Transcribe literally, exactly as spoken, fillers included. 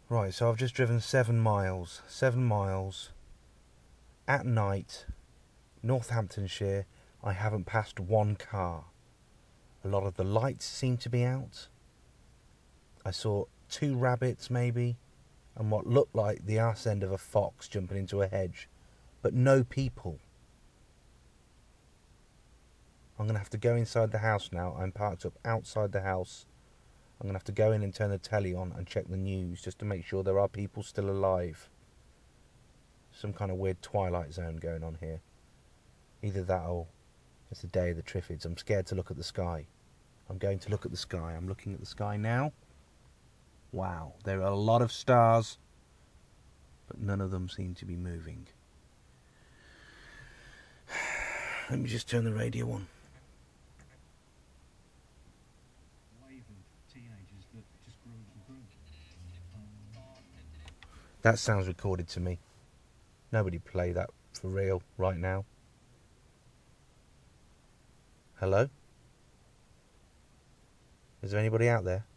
Right, so I've just driven seven miles. Seven miles at night, Northamptonshire. I haven't passed one car. A lot of the lights seem to be out. I saw two rabbits maybe, and what looked like the arse end of a fox jumping into a hedge, but no people. I'm going to have to go inside the house now. I'm parked up outside the house. I'm going to have to go in and turn the telly on and check the news just to make sure there are people still alive. Some kind of weird Twilight Zone going on here. Either that or it's the day of the Triffids. I'm scared to look at the sky. I'm going to look at the sky. I'm looking at the sky now. Wow, there are a lot of stars, but none of them seem to be moving. Let me just turn the radio on. That sounds recorded to me. Nobody play that for real right now. Hello? Is there anybody out there?